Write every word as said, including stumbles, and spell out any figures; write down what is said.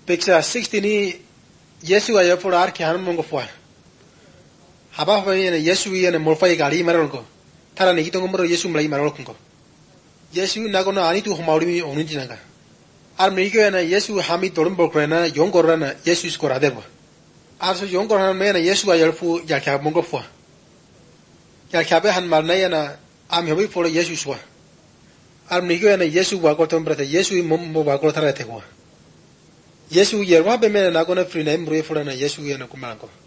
Picture sixteen Yesu ayo for ar kyan mongo fwa. Haba fa yene Yesu yene morfa gali marol ko. Tara ne kitong moro Yesu mlai marol ko. Yesu nagono ani tu humauri mi onun jinanga. Ar mego yana Yesu hami torum bokrena yong korana Yesu skora debo. Ar so yong korana mena Yesu ayo fu ya kya mongo fwa. Ya kya be han marna yana am hobi for Yesu swa. Ar mego yana Yesu wa ko tom brata Yesu mom mo wa ko tara te ko. Yesu yerwa be mena nagono free name bro for na Yesu yana kumango.